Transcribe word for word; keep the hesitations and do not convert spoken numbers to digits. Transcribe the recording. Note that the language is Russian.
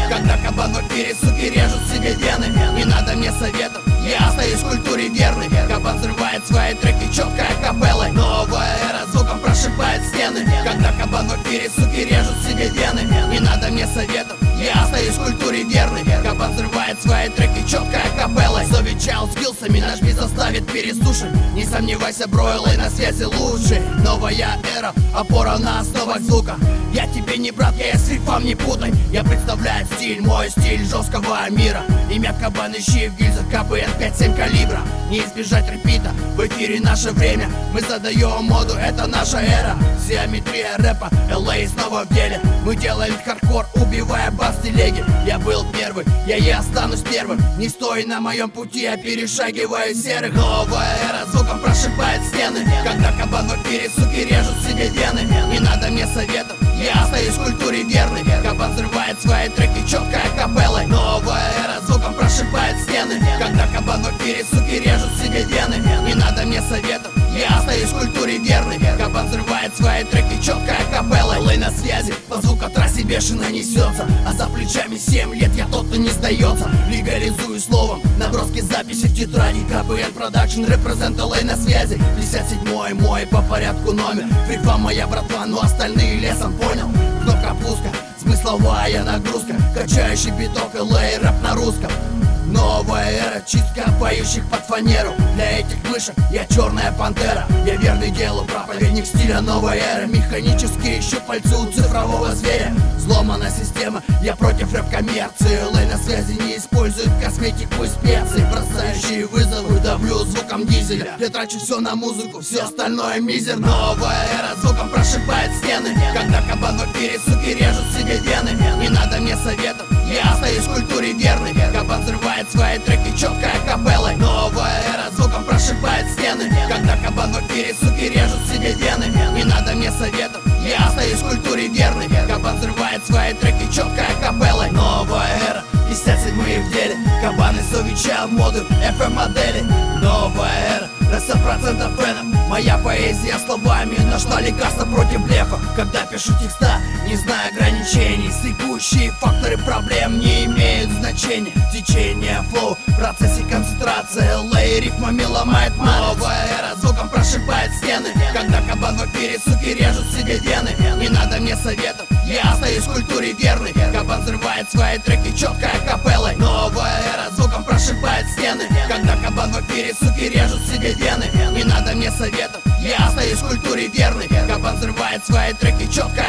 Когда кабан в эфире, суки режут себе вены. Не надо мне советов, я остаюсь культуре верный. Кабан взрывает свои треки четко акапеллой. Новая эра звуком прошибает стены. Когда кабан в эфире, суки режут себе вены. Не надо мне советов, я остаюсь культуре верный. Кабан взрывает свои треки четко акапеллой. Совечал скиллсами, наш бит заставит переслушать. Не сомневайся, бро, эл эй на связи лучше. Новая эра, опора на основах звука. Я тебе не брат, я с рифом не путай. Я представляю стиль, мой стиль жесткого мира. Имя кабан, ищи в гильзах ка бэ эн пять семь калибра. Не избежать репита, в эфире наше время. Мы задаем моду, это наша эра. Сиометрия рэпа, эл эй снова в деле. Мы делаем хардкор, убивая бас телеги. Я был первый, я и останусь первым. Не стой на моем пути, я перешагиваю серых. Новая эра звуком прошибает стены. Когда кабан в эфире, суки режут себе вены. Не надо мне советов, я остаюсь культуре верный. Кабан взрывает свои треки четко акапеллой. Новая эра звуком прошибает стены. Когда кабан в эфире, суки режут себе вены. Не надо мне советов, я остаюсь культуре верный. Кабан взрывает свои треки четко акапеллой. эл эй на связи, по звукотрассе бешено несется. А за плечами семь лет я тот, кто не сдается. Легализую словом наброски записи в тетради. ка бэ эн Production, репрезент эл эй на связи. пятьдесят седьмой мой по порядку номер. Фрифа моя братва, но остальные лесом, понял? Кнопка пуска, смысловая нагрузка. Качающий биток, эл эй рэп на русском. Новая эра, чистка поющих под фанеру. Для этих мышек я черная пантера. Я верный делу, проповедник стиля новой эры. Механические щупальцы у цифрового зверя. Взломана система, я против рэп-коммерции. эл эй на связи не использует косметику и специи. Бросающие вызовы, давлю звуком дизеля. Я трачу все на музыку, все остальное мизер. Новая эра звуком прошибает стены. Когда кабан в эфире, суки режут себе вены. Не надо мне советов, я остаюсь культуре верный. Кабан взрывает свои треки четко акапеллой. Новая эра звуком прошибает стены. Когда кабан в эфире, суки режут себе вены. Не надо мне советов, я остаюсь культуре верный. Кабан взрывает свои треки четко акапеллой. Новая эра, пятьдесят седьмые в деле. Кабаны совечал моду эф эм модели. Новая эра, на сто процентов фенов. Моя поэзия словами нашла лекарство против блефа. Когда пишу текста, не знаю ограничений. Секущие факторы проблем не имеют значения. Течение, флоу, в процессе концентрации. эл эй рифмами ломает матрицу. Новая эра звуком прошибает стены. Когда кабан в эфире, суки режут себе вены. Не надо мне советов, я остаюсь культуре верный. Кабан взрывает свои треки четко акапеллой. Новая эра звуком прошибает стены. Когда кабан в эфире, суки режут себе вены. Не надо мне советов, я остаюсь культуре верный. Кабан взрывает свои треки четко